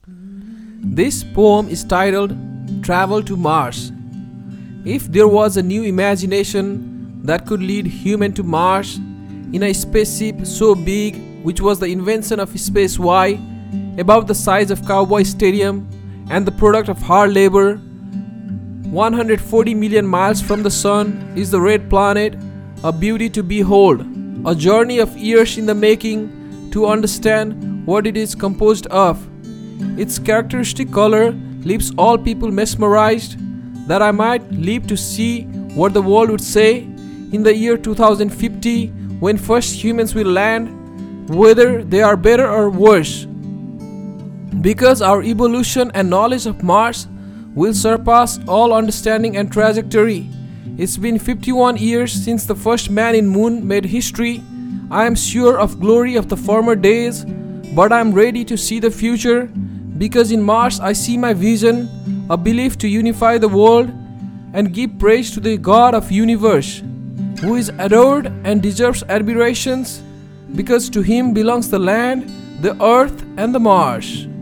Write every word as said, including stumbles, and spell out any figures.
This poem is titled Travel to Mars. If there was a new imagination that could lead human to Mars in a spaceship so big, which was the invention of Space Y, about the size of Cowboy Stadium and the product of hard labor, one hundred forty million miles from the sun is the red planet, a beauty to behold, a journey of years in the making to understand what it is composed of. Its characteristic color leaves all people mesmerized, that I might live to see what the world would say in the year two thousand fifty, when first humans will land, whether they are better or worse. Because our evolution and knowledge of Mars will surpass all understanding and trajectory. It's been fifty-one years since the first man in moon made history. I am sure of glory of the former days, but I am ready to see the future, because in Mars I see my vision, a belief to unify the world and give praise to the God of universe, who is adored and deserves admirations, because to him belongs the land, the earth and the Mars.